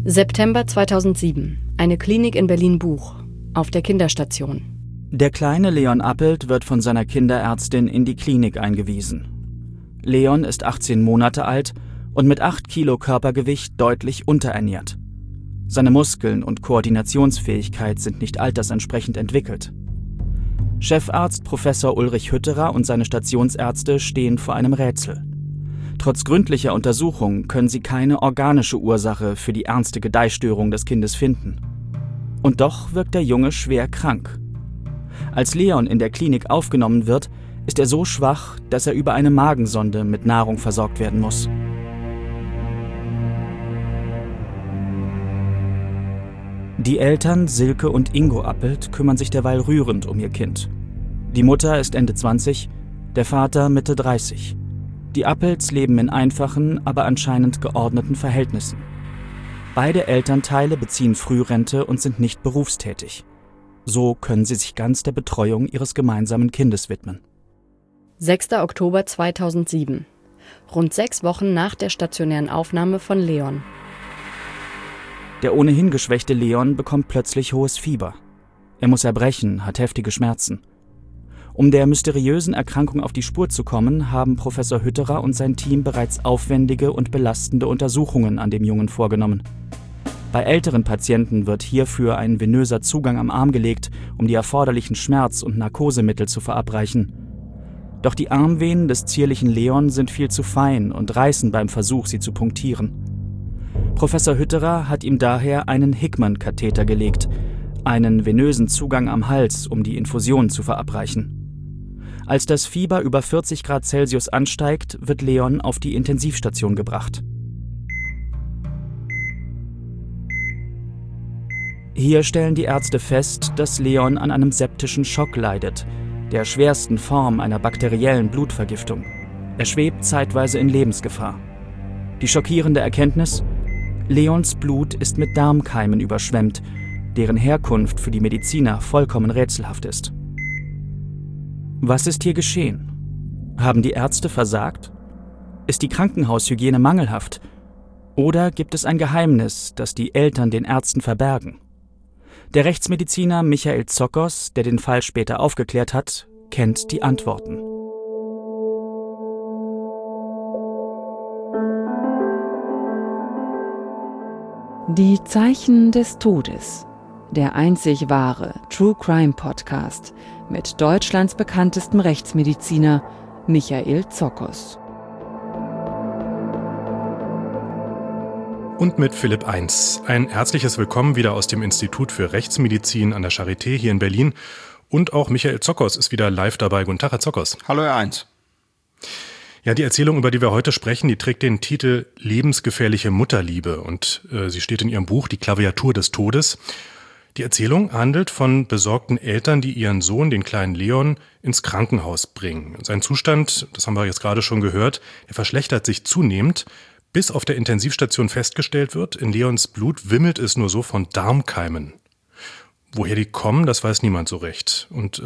September 2007. Eine Klinik in Berlin-Buch. Auf der Kinderstation. Der kleine Leon Appelt wird von seiner Kinderärztin in die Klinik eingewiesen. Leon ist 18 Monate alt und mit 8 Kilo Körpergewicht deutlich unterernährt. Seine Muskeln und Koordinationsfähigkeit sind nicht altersentsprechend entwickelt. Chefarzt Professor Ulrich Hütterer und seine Stationsärzte stehen vor einem Rätsel. Trotz gründlicher Untersuchung können sie keine organische Ursache für die ernste Gedeihstörung des Kindes finden. Und doch wirkt der Junge schwer krank. Als Leon in der Klinik aufgenommen wird, ist er so schwach, dass er über eine Magensonde mit Nahrung versorgt werden muss. Die Eltern Silke und Ingo Appelt kümmern sich derweil rührend um ihr Kind. Die Mutter ist Ende 20, der Vater Mitte 30. Die Appelts leben in einfachen, aber anscheinend geordneten Verhältnissen. Beide Elternteile beziehen Frührente und sind nicht berufstätig. So können sie sich ganz der Betreuung ihres gemeinsamen Kindes widmen. 6. Oktober 2007. Rund 6 Wochen nach der stationären Aufnahme von Leon. Der ohnehin geschwächte Leon bekommt plötzlich hohes Fieber. Er muss erbrechen, hat heftige Schmerzen. Um der mysteriösen Erkrankung auf die Spur zu kommen, haben Professor Hütterer und sein Team bereits aufwendige und belastende Untersuchungen an dem Jungen vorgenommen. Bei älteren Patienten wird hierfür ein venöser Zugang am Arm gelegt, um die erforderlichen Schmerz- und Narkosemittel zu verabreichen. Doch die Armvenen des zierlichen Leon sind viel zu fein und reißen beim Versuch, sie zu punktieren. Professor Hütterer hat ihm daher einen Hickman-Katheter gelegt, einen venösen Zugang am Hals, um die Infusion zu verabreichen. Als das Fieber über 40 Grad Celsius ansteigt, wird Leon auf die Intensivstation gebracht. Hier stellen die Ärzte fest, dass Leon an einem septischen Schock leidet, der schwersten Form einer bakteriellen Blutvergiftung. Er schwebt zeitweise in Lebensgefahr. Die schockierende Erkenntnis: Leons Blut ist mit Darmkeimen überschwemmt, deren Herkunft für die Mediziner vollkommen rätselhaft ist. Was ist hier geschehen? Haben die Ärzte versagt? Ist die Krankenhaushygiene mangelhaft? Oder gibt es ein Geheimnis, das die Eltern den Ärzten verbergen? Der Rechtsmediziner Michael Zokos, der den Fall später aufgeklärt hat, kennt die Antworten. Die Zeichen des Todes. Der einzig wahre True Crime Podcast mit Deutschlands bekanntestem Rechtsmediziner Michael Zokos. Und mit Philipp Eins. Ein herzliches Willkommen wieder aus dem Institut für Rechtsmedizin an der Charité hier in Berlin. Und auch Michael Zokos ist wieder live dabei. Guten Tag, Herr Zokos. Hallo, Herr Eins. Ja, die Erzählung, über die wir heute sprechen, die trägt den Titel Lebensgefährliche Mutterliebe. Und sie steht in Ihrem Buch Die Klaviatur des Todes. Die Erzählung handelt von besorgten Eltern, die ihren Sohn, den kleinen Leon, ins Krankenhaus bringen. Sein Zustand, das haben wir jetzt gerade schon gehört, er verschlechtert sich zunehmend, bis auf der Intensivstation festgestellt wird, in Leons Blut wimmelt es nur so von Darmkeimen. Woher die kommen, das weiß niemand so recht. Und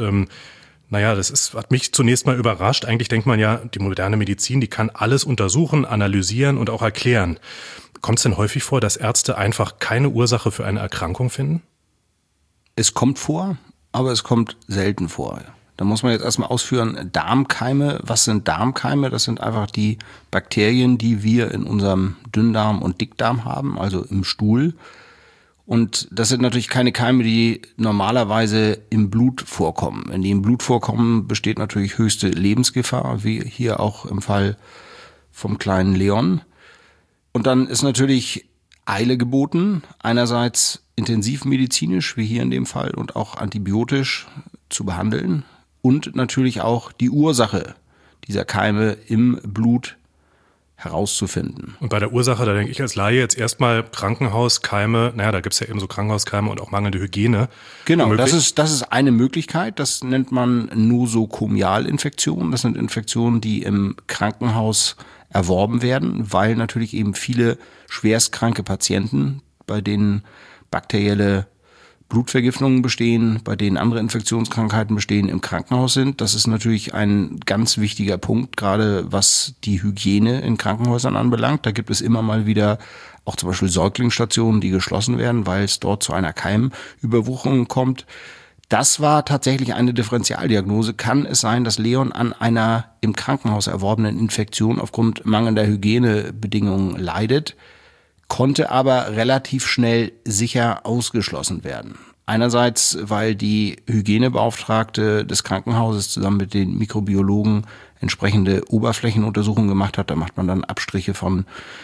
hat mich zunächst mal überrascht. Eigentlich denkt man ja, die moderne Medizin, die kann alles untersuchen, analysieren und auch erklären. Kommt es denn häufig vor, dass Ärzte einfach keine Ursache für eine Erkrankung finden? Es kommt vor, aber es kommt selten vor. Da muss man jetzt erstmal ausführen, Darmkeime, was sind Darmkeime? Das sind einfach die Bakterien, die wir in unserem Dünndarm und Dickdarm haben, also im Stuhl. Und das sind natürlich keine Keime, die normalerweise im Blut vorkommen. Wenn die im Blut vorkommen, besteht natürlich höchste Lebensgefahr, wie hier auch im Fall vom kleinen Leon. Und dann ist natürlich Eile geboten, einerseits intensivmedizinisch, wie hier in dem Fall, und auch antibiotisch zu behandeln und natürlich auch die Ursache dieser Keime im Blut herauszufinden. Und bei der Ursache, da denke ich als Laie jetzt erstmal Krankenhauskeime, da gibt es ja eben so Krankenhauskeime und auch mangelnde Hygiene. Genau, das ist eine Möglichkeit, das nennt man Nosokomialinfektionen. Das sind Infektionen, die im Krankenhaus erworben werden, weil natürlich eben viele schwerstkranke Patienten, bei denen bakterielle Blutvergiftungen bestehen, bei denen andere Infektionskrankheiten bestehen, im Krankenhaus sind. Das ist natürlich ein ganz wichtiger Punkt, gerade was die Hygiene in Krankenhäusern anbelangt. Da gibt es immer mal wieder auch zum Beispiel Säuglingsstationen, die geschlossen werden, weil es dort zu einer Keimüberwucherung kommt. Das war tatsächlich eine Differentialdiagnose. Kann es sein, dass Leon an einer im Krankenhaus erworbenen Infektion aufgrund mangelnder Hygienebedingungen leidet, konnte aber relativ schnell sicher ausgeschlossen werden. Einerseits, weil die Hygienebeauftragte des Krankenhauses zusammen mit den Mikrobiologen entsprechende Oberflächenuntersuchungen gemacht hat. Da macht man dann Abstriche von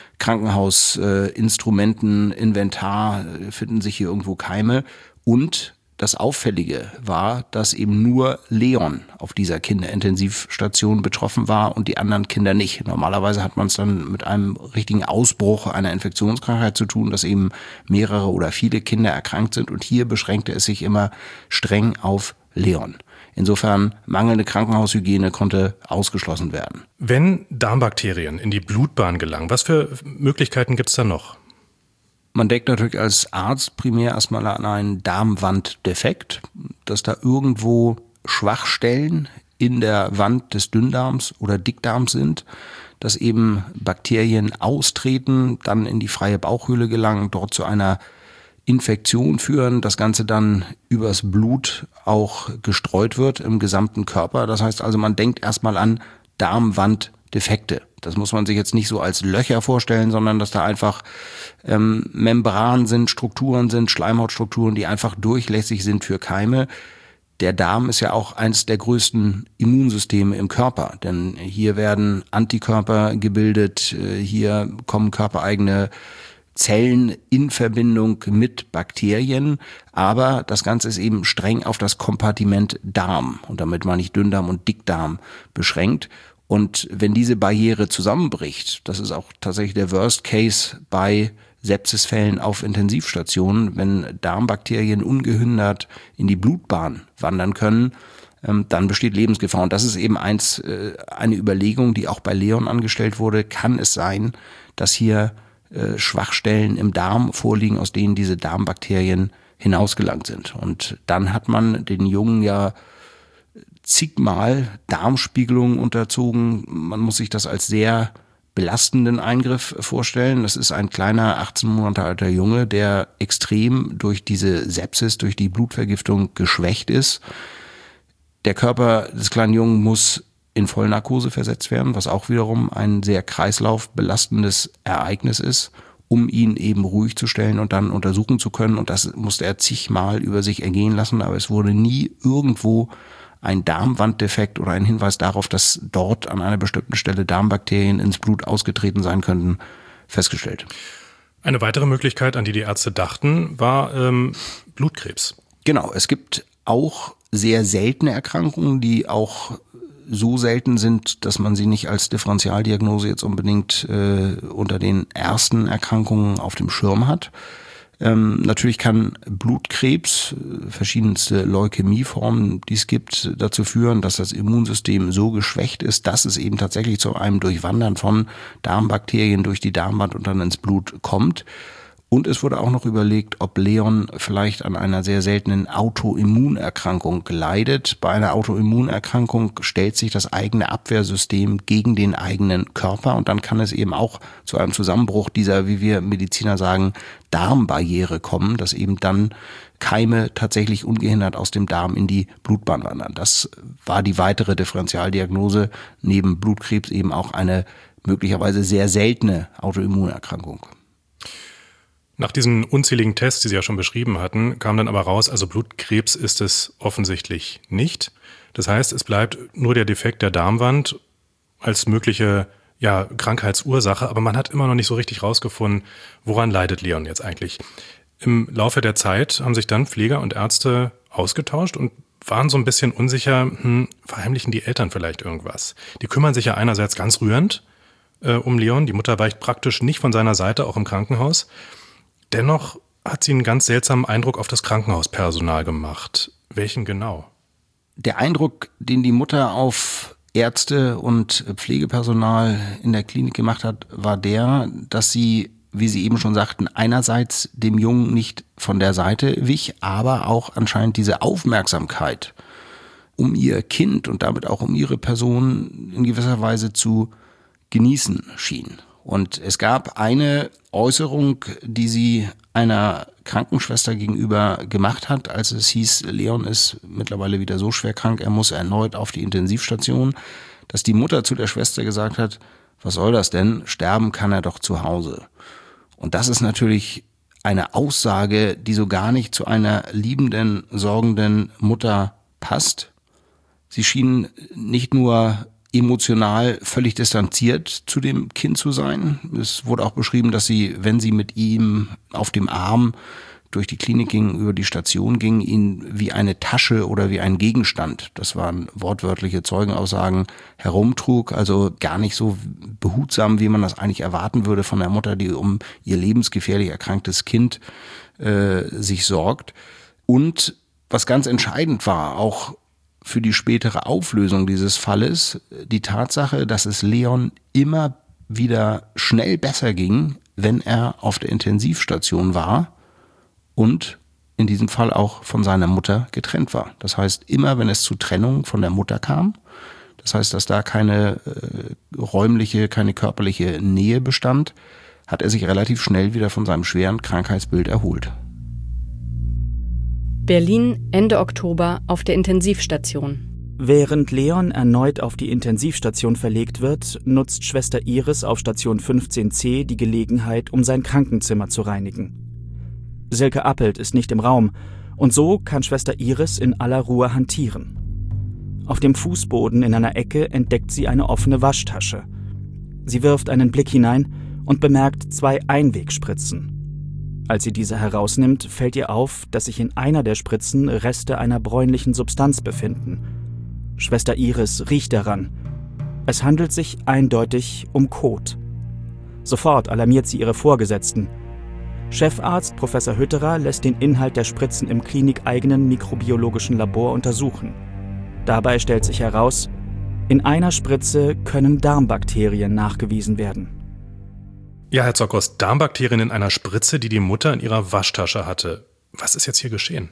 Krankenhausinstrumenten, Inventar, finden sich hier irgendwo Keime. Und das Auffällige war, dass eben nur Leon auf dieser Kinderintensivstation betroffen war und die anderen Kinder nicht. Normalerweise hat man es dann mit einem richtigen Ausbruch einer Infektionskrankheit zu tun, dass eben mehrere oder viele Kinder erkrankt sind. Und hier beschränkte es sich immer streng auf Leon. Insofern mangelnde Krankenhaushygiene konnte ausgeschlossen werden. Wenn Darmbakterien in die Blutbahn gelangen, was für Möglichkeiten gibt es da noch? Man denkt natürlich als Arzt primär erstmal an einen Darmwanddefekt, dass da irgendwo Schwachstellen in der Wand des Dünndarms oder Dickdarms sind, dass eben Bakterien austreten, dann in die freie Bauchhöhle gelangen, dort zu einer Infektion führen, das Ganze dann übers Blut auch gestreut wird im gesamten Körper. Das heißt also, man denkt erstmal an Darmwanddefekte. Das muss man sich jetzt nicht so als Löcher vorstellen, sondern dass da einfach Membranen sind, Strukturen sind, Schleimhautstrukturen, die einfach durchlässig sind für Keime. Der Darm ist ja auch eines der größten Immunsysteme im Körper, denn hier werden Antikörper gebildet, hier kommen körpereigene Zellen in Verbindung mit Bakterien, aber das Ganze ist eben streng auf das Kompartiment Darm und damit meine ich Dünndarm und Dickdarm beschränkt. Und wenn diese Barriere zusammenbricht, das ist auch tatsächlich der Worst Case bei Sepsisfällen auf Intensivstationen, wenn Darmbakterien ungehindert in die Blutbahn wandern können, dann besteht Lebensgefahr. Und das ist eben eine Überlegung, die auch bei Leon angestellt wurde. Kann es sein, dass hier Schwachstellen im Darm vorliegen, aus denen diese Darmbakterien hinausgelangt sind? Und dann hat man den Jungen ja zigmal Darmspiegelungen unterzogen. Man muss sich das als sehr belastenden Eingriff vorstellen. Das ist ein kleiner 18 Monate alter Junge, der extrem durch diese Sepsis, durch die Blutvergiftung geschwächt ist. Der Körper des kleinen Jungen muss in Vollnarkose versetzt werden, was auch wiederum ein sehr kreislaufbelastendes Ereignis ist, um ihn eben ruhig zu stellen und dann untersuchen zu können. Und das musste er zigmal über sich ergehen lassen, aber es wurde nie irgendwo ein Darmwanddefekt oder ein Hinweis darauf, dass dort an einer bestimmten Stelle Darmbakterien ins Blut ausgetreten sein könnten, festgestellt. Eine weitere Möglichkeit, an die Ärzte dachten, war Blutkrebs. Genau, es gibt auch sehr seltene Erkrankungen, die auch so selten sind, dass man sie nicht als Differentialdiagnose jetzt unbedingt unter den ersten Erkrankungen auf dem Schirm hat. Natürlich kann Blutkrebs, verschiedenste Leukämieformen, die es gibt, dazu führen, dass das Immunsystem so geschwächt ist, dass es eben tatsächlich zu einem Durchwandern von Darmbakterien durch die Darmwand und dann ins Blut kommt. Und es wurde auch noch überlegt, ob Leon vielleicht an einer sehr seltenen Autoimmunerkrankung leidet. Bei einer Autoimmunerkrankung stellt sich das eigene Abwehrsystem gegen den eigenen Körper und dann kann es eben auch zu einem Zusammenbruch dieser, wie wir Mediziner sagen, Darmbarriere kommen, dass eben dann Keime tatsächlich ungehindert aus dem Darm in die Blutbahn wandern. Das war die weitere Differentialdiagnose, neben Blutkrebs eben auch eine möglicherweise sehr seltene Autoimmunerkrankung. Nach diesen unzähligen Tests, die Sie ja schon beschrieben hatten, kam dann aber raus, also Blutkrebs ist es offensichtlich nicht. Das heißt, es bleibt nur der Defekt der Darmwand als mögliche Krankheitsursache, aber man hat immer noch nicht so richtig rausgefunden, woran leidet Leon jetzt eigentlich. Im Laufe der Zeit haben sich dann Pfleger und Ärzte ausgetauscht und waren so ein bisschen unsicher, verheimlichen die Eltern vielleicht irgendwas? Die kümmern sich ja einerseits ganz rührend um Leon, die Mutter weicht praktisch nicht von seiner Seite, auch im Krankenhaus. Dennoch hat sie einen ganz seltsamen Eindruck auf das Krankenhauspersonal gemacht. Welchen genau? Der Eindruck, den die Mutter auf Ärzte und Pflegepersonal in der Klinik gemacht hat, war der, dass sie, wie Sie eben schon sagten, einerseits dem Jungen nicht von der Seite wich, aber auch anscheinend diese Aufmerksamkeit um ihr Kind und damit auch um ihre Person in gewisser Weise zu genießen schien. Und es gab eine Äußerung, die sie einer Krankenschwester gegenüber gemacht hat, als es hieß, Leon ist mittlerweile wieder so schwer krank, er muss erneut auf die Intensivstation, dass die Mutter zu der Schwester gesagt hat, was soll das denn? Sterben kann er doch zu Hause. Und das ist natürlich eine Aussage, die so gar nicht zu einer liebenden, sorgenden Mutter passt. Sie schien nicht nur emotional völlig distanziert zu dem Kind zu sein. Es wurde auch beschrieben, dass sie, wenn sie mit ihm auf dem Arm durch die Klinik ging, über die Station ging, ihn wie eine Tasche oder wie ein Gegenstand, das waren wortwörtliche Zeugenaussagen, herumtrug, also gar nicht so behutsam, wie man das eigentlich erwarten würde von der Mutter, die um ihr lebensgefährlich erkranktes Kind sich sorgt. Und was ganz entscheidend war, auch für die spätere Auflösung dieses Falles, die Tatsache, dass es Leon immer wieder schnell besser ging, wenn er auf der Intensivstation war und in diesem Fall auch von seiner Mutter getrennt war. Das heißt, immer wenn es zu Trennung von der Mutter kam, das heißt, dass da keine räumliche, keine körperliche Nähe bestand, hat er sich relativ schnell wieder von seinem schweren Krankheitsbild erholt. Berlin, Ende Oktober auf der Intensivstation. Während Leon erneut auf die Intensivstation verlegt wird, nutzt Schwester Iris auf Station 15c die Gelegenheit, um sein Krankenzimmer zu reinigen. Silke Appelt ist nicht im Raum und so kann Schwester Iris in aller Ruhe hantieren. Auf dem Fußboden in einer Ecke entdeckt sie eine offene Waschtasche. Sie wirft einen Blick hinein und bemerkt 2 Einwegspritzen. Als sie diese herausnimmt, fällt ihr auf, dass sich in einer der Spritzen Reste einer bräunlichen Substanz befinden. Schwester Iris riecht daran. Es handelt sich eindeutig um Kot. Sofort alarmiert sie ihre Vorgesetzten. Chefarzt Professor Hütterer lässt den Inhalt der Spritzen im klinikeigenen mikrobiologischen Labor untersuchen. Dabei stellt sich heraus, in einer Spritze können Darmbakterien nachgewiesen werden. Ja, Herr Zockers, Darmbakterien in einer Spritze, die die Mutter in ihrer Waschtasche hatte. Was ist jetzt hier geschehen?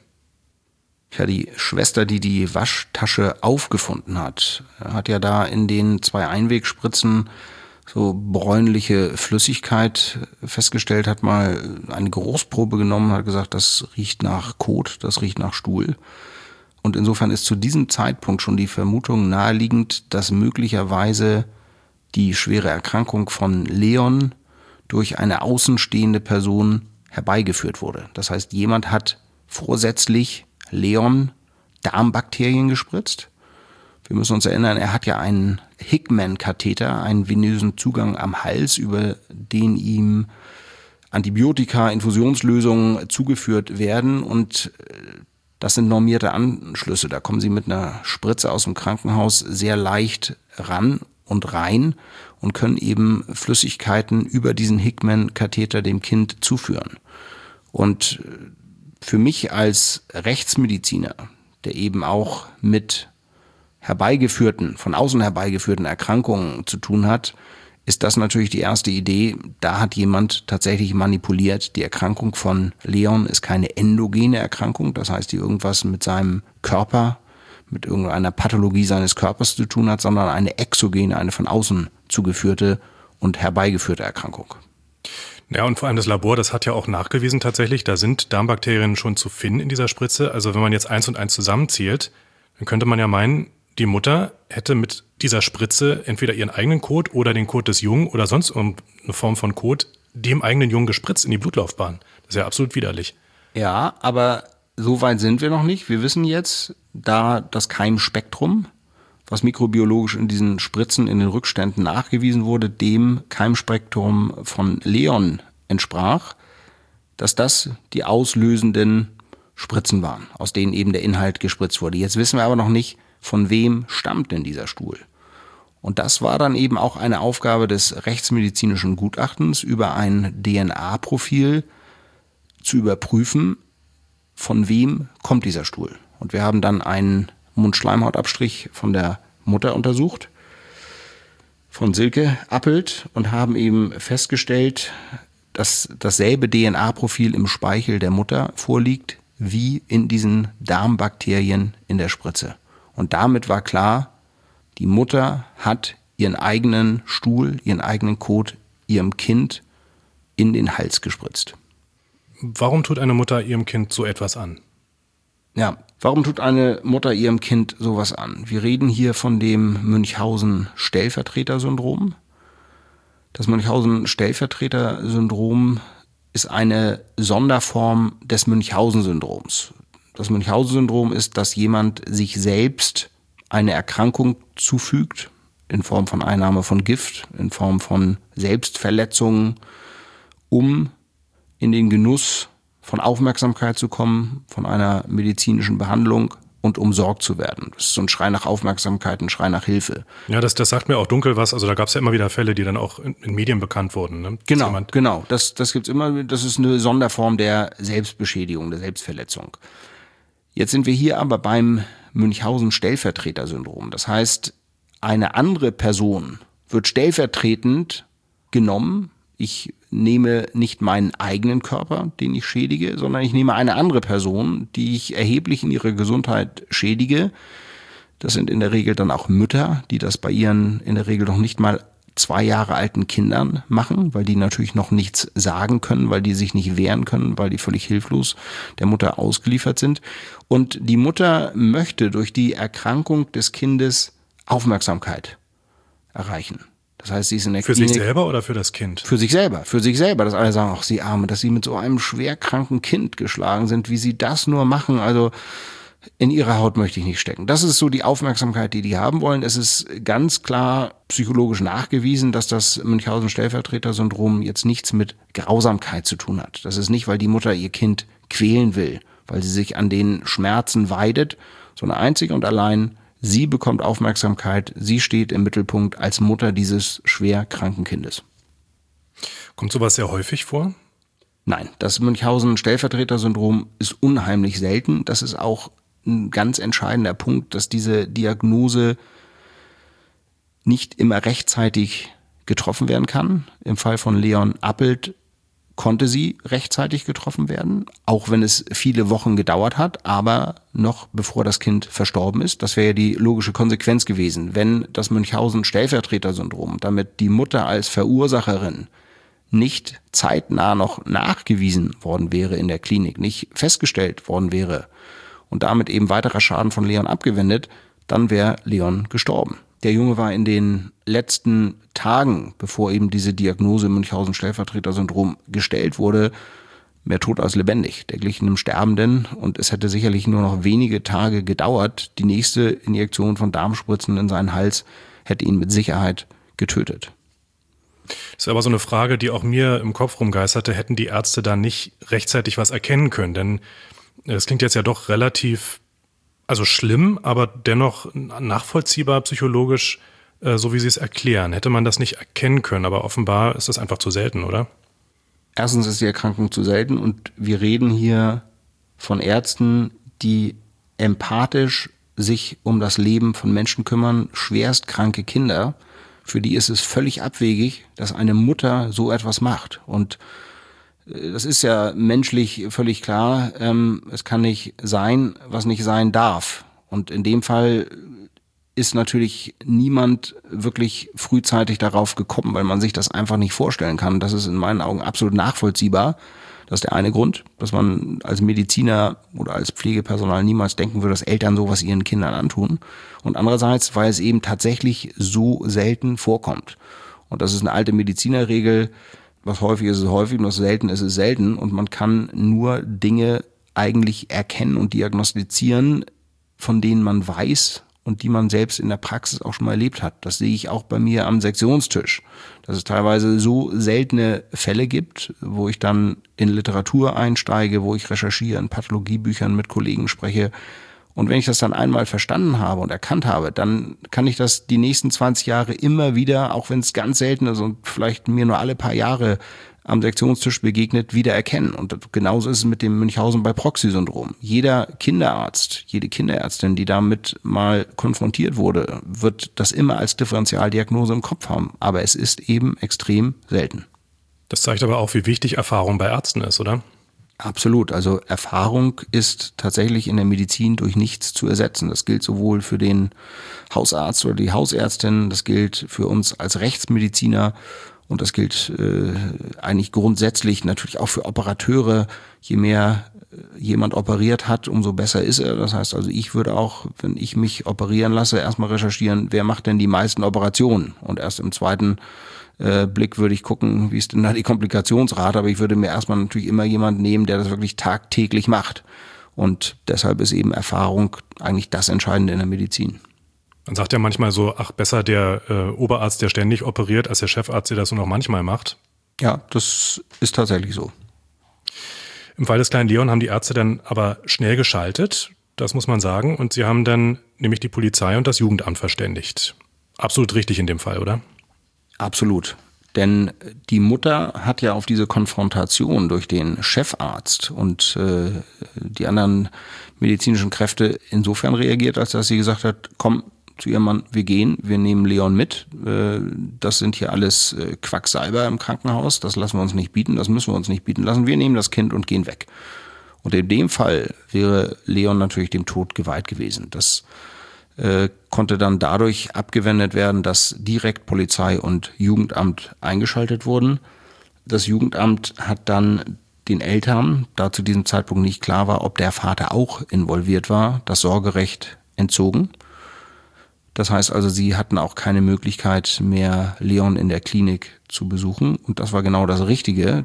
Ja, die Schwester, die die Waschtasche aufgefunden hat ja da in den 2 Einwegspritzen so bräunliche Flüssigkeit festgestellt, hat mal eine Geruchsprobe genommen, hat gesagt, das riecht nach Kot, das riecht nach Stuhl. Und insofern ist zu diesem Zeitpunkt schon die Vermutung naheliegend, dass möglicherweise die schwere Erkrankung von Leon durch eine außenstehende Person herbeigeführt wurde. Das heißt, jemand hat vorsätzlich Leon Darmbakterien gespritzt. Wir müssen uns erinnern, er hat ja einen Hickman-Katheter, einen venösen Zugang am Hals, über den ihm Antibiotika, Infusionslösungen zugeführt werden. Und das sind normierte Anschlüsse. Da kommen Sie mit einer Spritze aus dem Krankenhaus sehr leicht ran und rein und können eben Flüssigkeiten über diesen Hickman-Katheter dem Kind zuführen. Und für mich als Rechtsmediziner, der eben auch mit von außen herbeigeführten Erkrankungen zu tun hat, ist das natürlich die erste Idee. Da hat jemand tatsächlich manipuliert. Die Erkrankung von Leon ist keine endogene Erkrankung, das heißt, die irgendwas mit seinem Körper, mit irgendeiner Pathologie seines Körpers zu tun hat, sondern eine exogene, eine von außen zugeführte und herbeigeführte Erkrankung. Ja, und vor allem das Labor, das hat ja auch nachgewiesen tatsächlich, da sind Darmbakterien schon zu finden in dieser Spritze. Also wenn man jetzt 1 und 1 zusammenzählt, dann könnte man ja meinen, die Mutter hätte mit dieser Spritze entweder ihren eigenen Kot oder den Kot des Jungen oder sonst eine Form von Kot dem eigenen Jungen gespritzt in die Blutlaufbahn. Das ist ja absolut widerlich. Ja, aber so weit sind wir noch nicht. Wir wissen jetzt, da das Keimspektrum, was mikrobiologisch in diesen Spritzen in den Rückständen nachgewiesen wurde, dem Keimspektrum von Leon entsprach, dass das die auslösenden Spritzen waren, aus denen eben der Inhalt gespritzt wurde. Jetzt wissen wir aber noch nicht, von wem stammt denn dieser Stuhl? Und das war dann eben auch eine Aufgabe des rechtsmedizinischen Gutachtens, über ein DNA-Profil zu überprüfen, von wem kommt dieser Stuhl. Und wir haben dann einen Mundschleimhautabstrich von der Mutter untersucht, von Silke Appelt, und haben eben festgestellt, dass dasselbe DNA-Profil im Speichel der Mutter vorliegt, wie in diesen Darmbakterien in der Spritze. Und damit war klar, die Mutter hat ihren eigenen Stuhl, ihren eigenen Kot ihrem Kind in den Hals gespritzt. Warum tut eine Mutter ihrem Kind so etwas an? Ja, warum tut eine Mutter ihrem Kind sowas an? Wir reden hier von dem Münchhausen-Stellvertreter-Syndrom. Das Münchhausen-Stellvertreter-Syndrom ist eine Sonderform des Münchhausen-Syndroms. Das Münchhausen-Syndrom ist, dass jemand sich selbst eine Erkrankung zufügt, in Form von Einnahme von Gift, in Form von Selbstverletzungen, um in den Genuss von Aufmerksamkeit zu kommen, von einer medizinischen Behandlung und umsorgt zu werden. Das ist so ein Schrei nach Aufmerksamkeit, ein Schrei nach Hilfe. Ja, das sagt mir auch dunkel was. Also da gab es ja immer wieder Fälle, die dann auch in Medien bekannt wurden. Ne? Genau. Das gibt's immer. Das ist eine Sonderform der Selbstbeschädigung, der Selbstverletzung. Jetzt sind wir hier aber beim Münchhausen-Stellvertreter-Syndrom. Das heißt, eine andere Person wird stellvertretend genommen. Ich nehme nicht meinen eigenen Körper, den ich schädige, sondern ich nehme eine andere Person, die ich erheblich in ihrer Gesundheit schädige. Das sind in der Regel dann auch Mütter, die das bei ihren in der Regel noch nicht mal 2 Jahre alten Kindern machen, weil die natürlich noch nichts sagen können, weil die sich nicht wehren können, weil die völlig hilflos der Mutter ausgeliefert sind. Und die Mutter möchte durch die Erkrankung des Kindes Aufmerksamkeit erreichen. Das heißt, sie ist in der Klinik. Für sich selber oder für das Kind? Für sich selber, dass alle sagen, ach, sie Arme, dass sie mit so einem schwerkranken Kind geschlagen sind, wie sie das nur machen, also in ihrer Haut möchte ich nicht stecken. Das ist so die Aufmerksamkeit, die haben wollen. Es ist ganz klar psychologisch nachgewiesen, dass das Münchhausen-Stellvertreter-Syndrom jetzt nichts mit Grausamkeit zu tun hat. Das ist nicht, weil die Mutter ihr Kind quälen will, weil sie sich an den Schmerzen weidet, sondern einzig und allein sie bekommt Aufmerksamkeit, sie steht im Mittelpunkt als Mutter dieses schwer kranken Kindes. Kommt sowas sehr häufig vor? Nein, das Münchhausen-Stellvertreter-Syndrom ist unheimlich selten. Das ist auch ein ganz entscheidender Punkt, dass diese Diagnose nicht immer rechtzeitig getroffen werden kann. Im Fall von Leon Appelt konnte sie rechtzeitig getroffen werden, auch wenn es viele Wochen gedauert hat, aber noch bevor das Kind verstorben ist. Das wäre ja die logische Konsequenz gewesen, wenn das Münchhausen-Stellvertreter-Syndrom, damit die Mutter als Verursacherin nicht zeitnah noch nachgewiesen worden wäre in der Klinik, nicht festgestellt worden wäre und damit eben weiterer Schaden von Leon abgewendet, dann wäre Leon gestorben. Der Junge war in den letzten Tagen, bevor eben diese Diagnose Münchhausen-Stellvertreter-Syndrom gestellt wurde, mehr tot als lebendig. Der glich einem Sterbenden und es hätte sicherlich nur noch wenige Tage gedauert. Die nächste Injektion von Darmspritzen in seinen Hals hätte ihn mit Sicherheit getötet. Das ist aber so eine Frage, die auch mir im Kopf rumgeisterte. Hätten die Ärzte da nicht rechtzeitig was erkennen können? Denn es klingt jetzt ja doch relativ schlimm, aber dennoch nachvollziehbar psychologisch, so wie Sie es erklären. Hätte man das nicht erkennen können, aber offenbar ist das einfach zu selten, oder? Erstens ist die Erkrankung zu selten und wir reden hier von Ärzten, die empathisch sich um das Leben von Menschen kümmern, schwerst kranke Kinder. Für die ist es völlig abwegig, dass eine Mutter so etwas macht. Und das ist ja menschlich völlig klar. Es kann nicht sein, was nicht sein darf. Und in dem Fall ist natürlich niemand wirklich frühzeitig darauf gekommen, weil man sich das einfach nicht vorstellen kann. Das ist in meinen Augen absolut nachvollziehbar. Das ist der eine Grund, dass man als Mediziner oder als Pflegepersonal niemals denken würde, dass Eltern sowas ihren Kindern antun. Und andererseits, weil es eben tatsächlich so selten vorkommt. Und das ist eine alte Medizinerregel. Was häufig ist, ist häufig und was selten ist, ist selten. Und man kann nur Dinge eigentlich erkennen und diagnostizieren, von denen man weiß und die man selbst in der Praxis auch schon mal erlebt hat. Das sehe ich auch bei mir am Sektionstisch, dass es teilweise so seltene Fälle gibt, wo ich dann in Literatur einsteige, wo ich recherchiere, in Pathologiebüchern mit Kollegen spreche. Und wenn ich das dann einmal verstanden habe und erkannt habe, dann kann ich das die nächsten 20 Jahre immer wieder, auch wenn es ganz selten ist und vielleicht mir nur alle paar Jahre am Sektionstisch begegnet, wieder erkennen. Und genauso ist es mit dem Münchhausen-by-Proxy-Syndrom. Jeder Kinderarzt, jede Kinderärztin, die damit mal konfrontiert wurde, wird das immer als Differentialdiagnose im Kopf haben. Aber es ist eben extrem selten. Das zeigt aber auch, wie wichtig Erfahrung bei Ärzten ist, oder? Absolut. Also Erfahrung ist tatsächlich in der Medizin durch nichts zu ersetzen. Das gilt sowohl für den Hausarzt oder die Hausärztin, das gilt für uns als Rechtsmediziner Und das gilt eigentlich grundsätzlich natürlich auch für Operateure. Je mehr jemand operiert hat, umso besser ist er. Das heißt also, ich würde auch, wenn ich mich operieren lasse, erstmal recherchieren, wer macht denn die meisten Operationen? Und erst im zweiten Blick würde ich gucken, wie ist denn da die Komplikationsrate. Aber ich würde mir erstmal natürlich immer jemanden nehmen, der das wirklich tagtäglich macht. Und deshalb ist eben Erfahrung eigentlich das Entscheidende in der Medizin. Man sagt ja manchmal so, ach, besser der Oberarzt, der ständig operiert, als der Chefarzt, der das nur noch manchmal macht. Ja, das ist tatsächlich so. Im Fall des kleinen Leon haben die Ärzte dann aber schnell geschaltet, das muss man sagen, und sie haben dann nämlich die Polizei und das Jugendamt verständigt. Absolut richtig in dem Fall, oder? Absolut. Denn die Mutter hat ja auf diese Konfrontation durch den Chefarzt und die anderen medizinischen Kräfte insofern reagiert, als dass sie gesagt hat, komm zu ihrem Mann, wir gehen, wir nehmen Leon mit. Das sind hier alles Quacksalber im Krankenhaus, das lassen wir uns nicht bieten, das müssen wir uns nicht bieten lassen. Wir nehmen das Kind und gehen weg. Und in dem Fall wäre Leon natürlich dem Tod geweiht gewesen. Das konnte dann dadurch abgewendet werden, dass direkt Polizei und Jugendamt eingeschaltet wurden. Das Jugendamt hat dann den Eltern, da zu diesem Zeitpunkt nicht klar war, ob der Vater auch involviert war, das Sorgerecht entzogen. Das heißt also, sie hatten auch keine Möglichkeit mehr, Leon in der Klinik zu besuchen. Und das war genau das Richtige.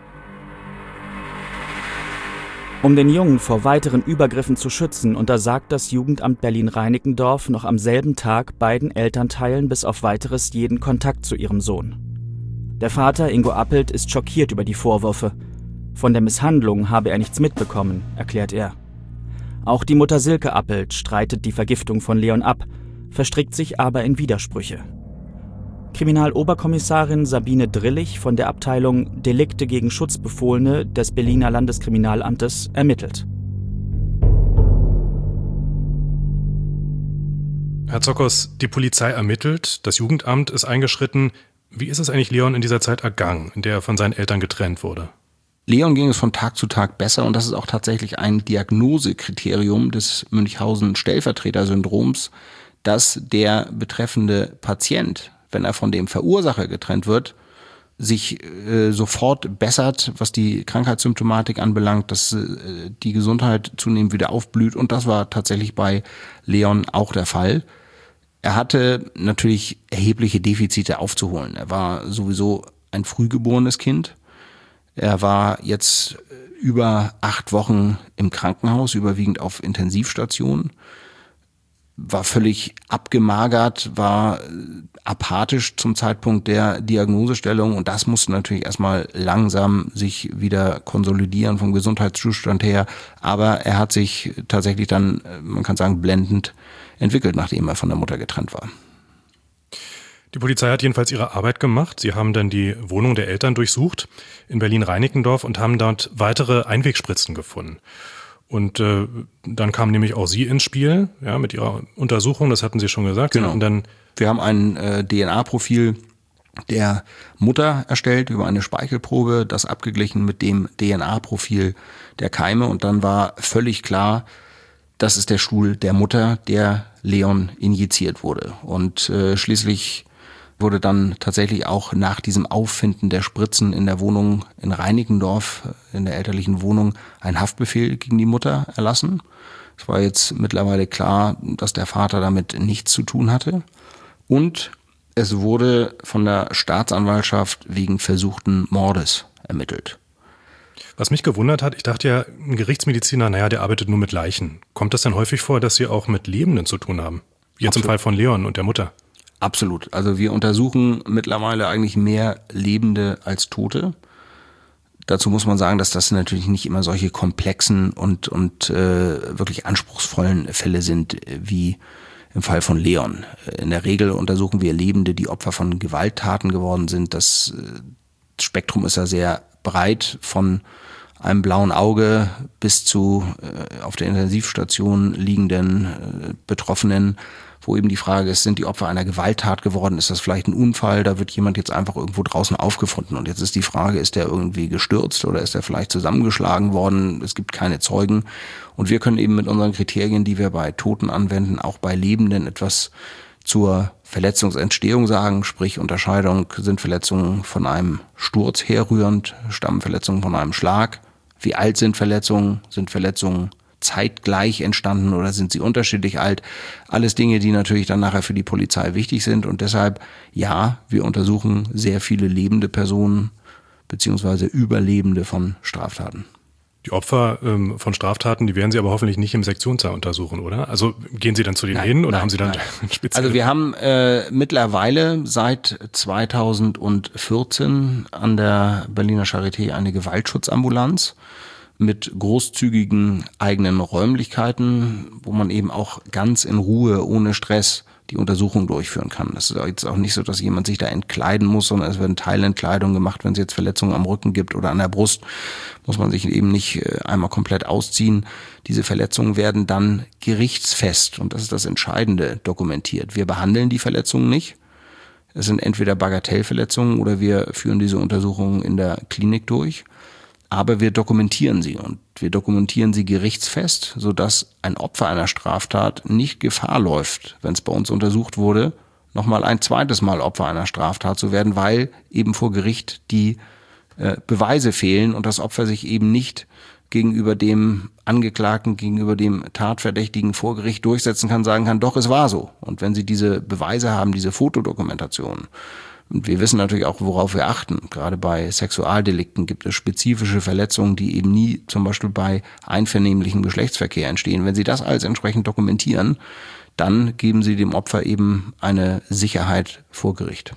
Um den Jungen vor weiteren Übergriffen zu schützen, untersagt das Jugendamt Berlin-Reinickendorf noch am selben Tag beiden Elternteilen bis auf Weiteres jeden Kontakt zu ihrem Sohn. Der Vater, Ingo Appelt, ist schockiert über die Vorwürfe. Von der Misshandlung habe er nichts mitbekommen, erklärt er. Auch die Mutter Silke Appelt streitet die Vergiftung von Leon ab, verstrickt sich aber in Widersprüche. Kriminaloberkommissarin Sabine Drillich von der Abteilung Delikte gegen Schutzbefohlene des Berliner Landeskriminalamtes ermittelt. Herr Zockers, die Polizei ermittelt, das Jugendamt ist eingeschritten. Wie ist es eigentlich Leon in dieser Zeit ergangen, in der er von seinen Eltern getrennt wurde? Leon ging es von Tag zu Tag besser und das ist auch tatsächlich ein Diagnosekriterium des Münchhausen-Stellvertreter-Syndroms, dass der betreffende Patient, wenn er von dem Verursacher getrennt wird, sich sofort bessert, was die Krankheitssymptomatik anbelangt, dass die Gesundheit zunehmend wieder aufblüht. Und das war tatsächlich bei Leon auch der Fall. Er hatte natürlich erhebliche Defizite aufzuholen. Er war sowieso ein frühgeborenes Kind. Er war jetzt über 8 Wochen im Krankenhaus, überwiegend auf Intensivstation. War völlig abgemagert, war apathisch zum Zeitpunkt der Diagnosestellung und das musste natürlich erstmal langsam sich wieder konsolidieren vom Gesundheitszustand her, aber er hat sich tatsächlich dann, man kann sagen, blendend entwickelt, nachdem er von der Mutter getrennt war. Die Polizei hat jedenfalls ihre Arbeit gemacht. Sie haben dann die Wohnung der Eltern durchsucht in Berlin-Reinickendorf und haben dort weitere Einwegspritzen gefunden. Und dann kam nämlich auch Sie ins Spiel, ja, mit Ihrer Untersuchung, das hatten Sie schon gesagt. Genau. Und dann wir haben ein DNA-Profil der Mutter erstellt über eine Speichelprobe, das abgeglichen mit dem DNA-Profil der Keime und dann war völlig klar, das ist der Stuhl der Mutter, der Leon injiziert wurde. Und schließlich wurde dann tatsächlich auch nach diesem Auffinden der Spritzen in der Wohnung in Reinickendorf, in der elterlichen Wohnung, ein Haftbefehl gegen die Mutter erlassen. Es war jetzt mittlerweile klar, dass der Vater damit nichts zu tun hatte. Und es wurde von der Staatsanwaltschaft wegen versuchten Mordes ermittelt. Was mich gewundert hat, ich dachte ja, ein Gerichtsmediziner, der arbeitet nur mit Leichen. Kommt das denn häufig vor, dass Sie auch mit Lebenden zu tun haben? Jetzt Absolut. Im Fall von Leon und der Mutter. Absolut. Also wir untersuchen mittlerweile eigentlich mehr Lebende als Tote. Dazu muss man sagen, dass das natürlich nicht immer solche komplexen und wirklich anspruchsvollen Fälle sind wie im Fall von Leon. In der Regel untersuchen wir Lebende, die Opfer von Gewalttaten geworden sind. Das Spektrum ist ja sehr breit, von einem blauen Auge bis zu auf der Intensivstation liegenden Betroffenen, wo eben die Frage ist, sind die Opfer einer Gewalttat geworden? Ist das vielleicht ein Unfall? Da wird jemand jetzt einfach irgendwo draußen aufgefunden. Und jetzt ist die Frage, ist der irgendwie gestürzt oder ist er vielleicht zusammengeschlagen worden? Es gibt keine Zeugen. Und wir können eben mit unseren Kriterien, die wir bei Toten anwenden, auch bei Lebenden etwas zur Verletzungsentstehung sagen, sprich Unterscheidung, sind Verletzungen von einem Sturz herrührend, stammen Verletzungen von einem Schlag, wie alt sind Verletzungen zeitgleich entstanden oder sind sie unterschiedlich alt? Alles Dinge, die natürlich dann nachher für die Polizei wichtig sind und deshalb, ja, wir untersuchen sehr viele lebende Personen beziehungsweise Überlebende von Straftaten. Die Opfer von Straftaten, die werden Sie aber hoffentlich nicht im Sektionssaal untersuchen, oder? Also gehen Sie dann zu denen hin oder haben Sie dann speziell? Also wir haben mittlerweile seit 2014 an der Berliner Charité eine Gewaltschutzambulanz mit großzügigen eigenen Räumlichkeiten, wo man eben auch ganz in Ruhe, ohne Stress die Untersuchung durchführen kann. Das ist jetzt auch nicht so, dass jemand sich da entkleiden muss, sondern es werden Teilentkleidung gemacht. Wenn es jetzt Verletzungen am Rücken gibt oder an der Brust, muss man sich eben nicht einmal komplett ausziehen. Diese Verletzungen werden dann gerichtsfest, und das ist das Entscheidende, dokumentiert. Wir behandeln die Verletzungen nicht. Es sind entweder Bagatellverletzungen oder wir führen diese Untersuchungen in der Klinik durch. Aber wir dokumentieren sie und wir dokumentieren sie gerichtsfest, sodass ein Opfer einer Straftat nicht Gefahr läuft, wenn es bei uns untersucht wurde, nochmal ein zweites Mal Opfer einer Straftat zu werden, weil eben vor Gericht die Beweise fehlen und das Opfer sich eben nicht gegenüber dem Angeklagten, gegenüber dem Tatverdächtigen vor Gericht durchsetzen kann, sagen kann, doch, es war so. Und wenn sie diese Beweise haben, diese Fotodokumentation, und wir wissen natürlich auch, worauf wir achten. Gerade bei Sexualdelikten gibt es spezifische Verletzungen, die eben nie zum Beispiel bei einvernehmlichem Geschlechtsverkehr entstehen. Wenn Sie das alles entsprechend dokumentieren, dann geben Sie dem Opfer eben eine Sicherheit vor Gericht.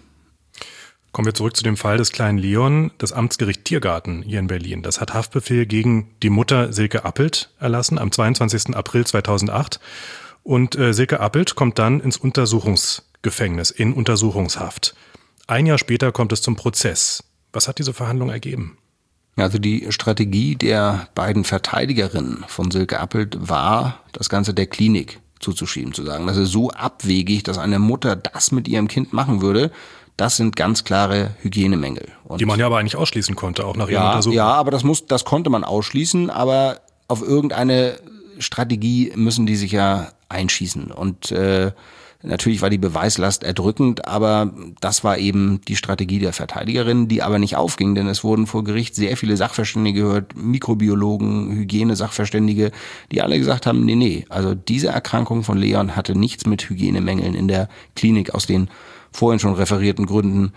Kommen wir zurück zu dem Fall des kleinen Leon. Das Amtsgericht Tiergarten hier in Berlin, das hat Haftbefehl gegen die Mutter Silke Appelt erlassen am 22. April 2008. Und Silke Appelt kommt dann ins Untersuchungsgefängnis, in Untersuchungshaft. Ein Jahr später kommt es zum Prozess. Was hat diese Verhandlung ergeben? Also die Strategie der beiden Verteidigerinnen von Silke Appelt war, das Ganze der Klinik zuzuschieben, zu sagen, das ist so abwegig, dass eine Mutter das mit ihrem Kind machen würde. Das sind ganz klare Hygienemängel. Und die man ja aber eigentlich ausschließen konnte, auch nach ihren Untersuchungen. Ja, aber das konnte man ausschließen, aber auf irgendeine Strategie müssen die sich ja einschießen. Und natürlich war die Beweislast erdrückend, aber das war eben die Strategie der Verteidigerin, die aber nicht aufging, denn es wurden vor Gericht sehr viele Sachverständige gehört, Mikrobiologen, Hygienesachverständige, die alle gesagt haben, nee, also diese Erkrankung von Leon hatte nichts mit Hygienemängeln in der Klinik aus den vorhin schon referierten Gründen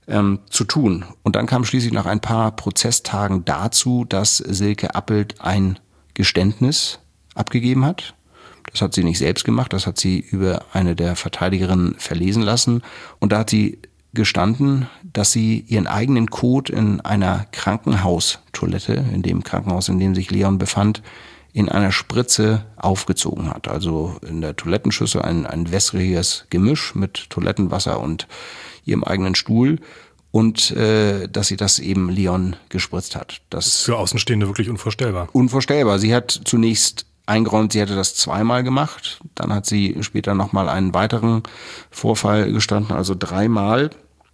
zu tun. Und dann kam schließlich nach ein paar Prozesstagen dazu, dass Silke Appelt ein Geständnis abgegeben hat. Das hat sie nicht selbst gemacht, das hat sie über eine der Verteidigerinnen verlesen lassen. Und da hat sie gestanden, dass sie ihren eigenen Kot in einer Krankenhaustoilette, in dem Krankenhaus, in dem sich Leon befand, in einer Spritze aufgezogen hat. Also in der Toilettenschüssel ein wässriges Gemisch mit Toilettenwasser und ihrem eigenen Stuhl. Und dass sie das eben Leon gespritzt hat. Das ist für Außenstehende wirklich unvorstellbar. Unvorstellbar. Sie hat zunächst eingeräumt, sie hätte das zweimal gemacht. Dann hat sie später nochmal einen weiteren Vorfall gestanden, also 3-mal.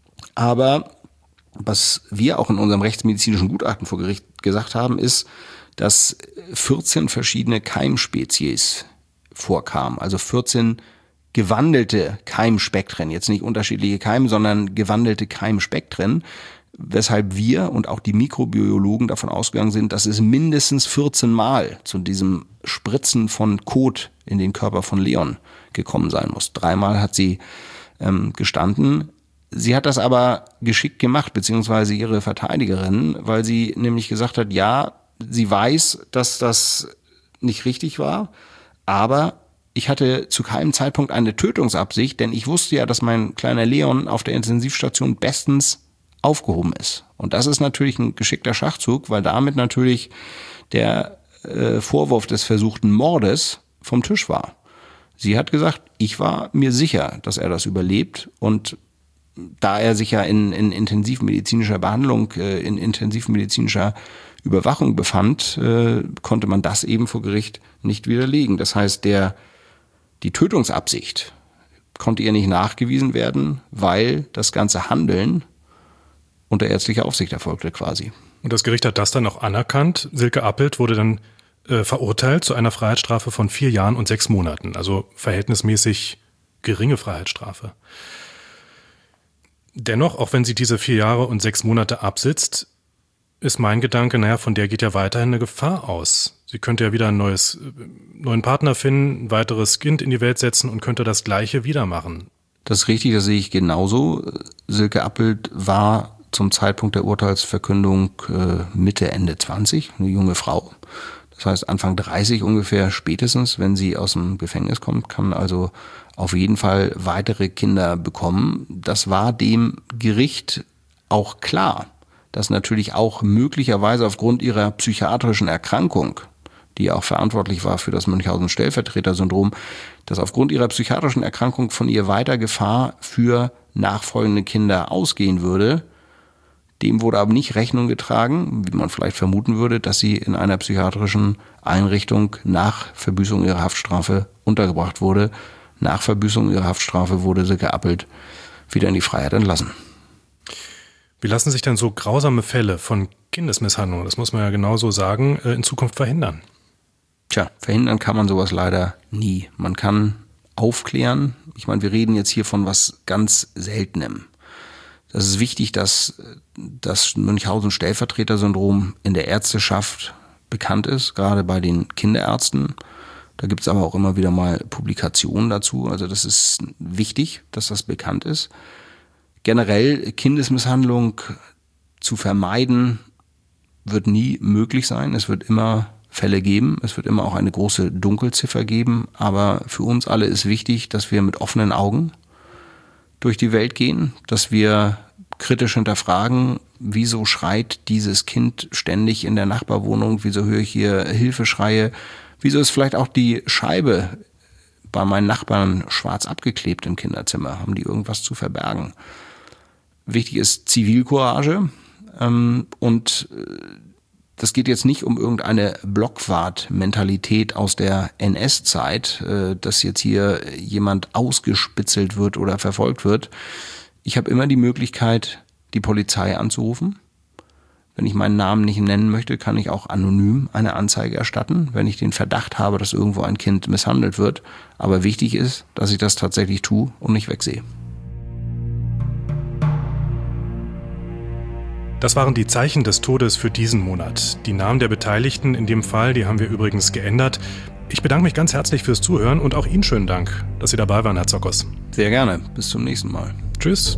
Aber was wir auch in unserem rechtsmedizinischen Gutachten vor Gericht gesagt haben, ist, dass 14 verschiedene Keimspezies vorkamen. Also 14 gewandelte Keimspektren. Jetzt nicht unterschiedliche Keime, sondern gewandelte Keimspektren. Weshalb wir und auch die Mikrobiologen davon ausgegangen sind, dass es mindestens 14 Mal zu diesem Spritzen von Kot in den Körper von Leon gekommen sein muss. 3-mal hat sie gestanden. Sie hat das aber geschickt gemacht, beziehungsweise ihre Verteidigerin, weil sie nämlich gesagt hat, ja, sie weiß, dass das nicht richtig war, aber ich hatte zu keinem Zeitpunkt eine Tötungsabsicht, denn ich wusste ja, dass mein kleiner Leon auf der Intensivstation bestens aufgehoben ist. Und das ist natürlich ein geschickter Schachzug, weil damit natürlich der Vorwurf des versuchten Mordes vom Tisch war. Sie hat gesagt, ich war mir sicher, dass er das überlebt, und da er sich ja in intensivmedizinischer Behandlung, in intensivmedizinischer Überwachung befand, konnte man das eben vor Gericht nicht widerlegen. Das heißt, die Tötungsabsicht konnte ihr nicht nachgewiesen werden, weil das ganze Handeln unter ärztlicher Aufsicht erfolgte quasi. Und das Gericht hat das dann auch anerkannt. Silke Appelt wurde dann verurteilt zu einer Freiheitsstrafe von 4 Jahren und 6 Monaten. Also verhältnismäßig geringe Freiheitsstrafe. Dennoch, auch wenn sie diese 4 Jahre und 6 Monate absitzt, ist mein Gedanke, von der geht ja weiterhin eine Gefahr aus. Sie könnte ja wieder einen neuen Partner finden, ein weiteres Kind in die Welt setzen und könnte das Gleiche wieder machen. Das ist richtig, das sehe ich genauso. Silke Appelt war zum Zeitpunkt der Urteilsverkündung Mitte, Ende 20, eine junge Frau. Das heißt Anfang 30 ungefähr spätestens, wenn sie aus dem Gefängnis kommt, kann also auf jeden Fall weitere Kinder bekommen. Das war dem Gericht auch klar, dass natürlich auch möglicherweise aufgrund ihrer psychiatrischen Erkrankung, die auch verantwortlich war für das Münchhausen-Stellvertreter-Syndrom, dass aufgrund ihrer psychiatrischen Erkrankung von ihr weiter Gefahr für nachfolgende Kinder ausgehen würde. Dem wurde aber nicht Rechnung getragen, wie man vielleicht vermuten würde, dass sie in einer psychiatrischen Einrichtung nach Verbüßung ihrer Haftstrafe untergebracht wurde. Nach Verbüßung ihrer Haftstrafe wurde Silke Appelt wieder in die Freiheit entlassen. Wie lassen sich denn so grausame Fälle von Kindesmisshandlung, das muss man ja genauso sagen, in Zukunft verhindern? Verhindern kann man sowas leider nie. Man kann aufklären. Ich meine, wir reden jetzt hier von was ganz Seltenem. Das ist wichtig, dass das Münchhausen-Stellvertreter-Syndrom in der Ärzteschaft bekannt ist, gerade bei den Kinderärzten. Da gibt es aber auch immer wieder mal Publikationen dazu. Also das ist wichtig, dass das bekannt ist. Generell Kindesmisshandlung zu vermeiden, wird nie möglich sein. Es wird immer Fälle geben. Es wird immer auch eine große Dunkelziffer geben. Aber für uns alle ist wichtig, dass wir mit offenen Augen durch die Welt gehen, dass wir kritisch hinterfragen, wieso schreit dieses Kind ständig in der Nachbarwohnung, wieso höre ich hier Hilfeschreie, wieso ist vielleicht auch die Scheibe bei meinen Nachbarn schwarz abgeklebt im Kinderzimmer, haben die irgendwas zu verbergen. Wichtig ist Zivilcourage und das geht jetzt nicht um irgendeine Blockwart-Mentalität aus der NS-Zeit, dass jetzt hier jemand ausgespitzelt wird oder verfolgt wird. Ich habe immer die Möglichkeit, die Polizei anzurufen. Wenn ich meinen Namen nicht nennen möchte, kann ich auch anonym eine Anzeige erstatten, wenn ich den Verdacht habe, dass irgendwo ein Kind misshandelt wird. Aber wichtig ist, dass ich das tatsächlich tue und nicht wegsehe. Das waren die Zeichen des Todes für diesen Monat. Die Namen der Beteiligten in dem Fall, die haben wir übrigens geändert. Ich bedanke mich ganz herzlich fürs Zuhören und auch Ihnen schönen Dank, dass Sie dabei waren, Herr Zockers. Sehr gerne. Bis zum nächsten Mal. Tschüss.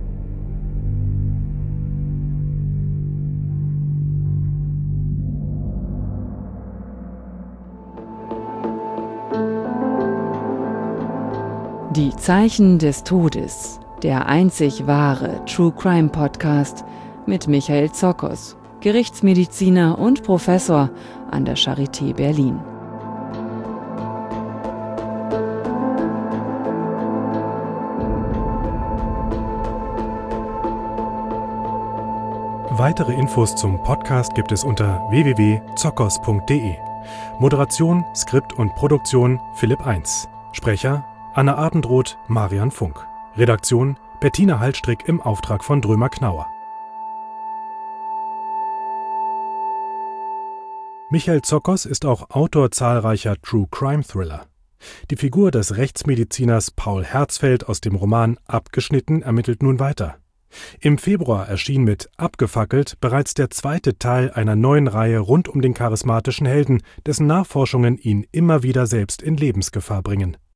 Die Zeichen des Todes, der einzig wahre True Crime Podcast mit Michael Zockers, Gerichtsmediziner und Professor an der Charité Berlin. Weitere Infos zum Podcast gibt es unter www.zockers.de. Moderation, Skript und Produktion Philipp Eins. Sprecher Anna Abendroth, Marian Funk. Redaktion Bettina Hallstrick im Auftrag von Drömer Knauer. Michael Zockers ist auch Autor zahlreicher True-Crime-Thriller. Die Figur des Rechtsmediziners Paul Herzfeld aus dem Roman Abgeschnitten ermittelt nun weiter. Im Februar erschien mit Abgefackelt bereits der 2. Teil einer neuen Reihe rund um den charismatischen Helden, dessen Nachforschungen ihn immer wieder selbst in Lebensgefahr bringen.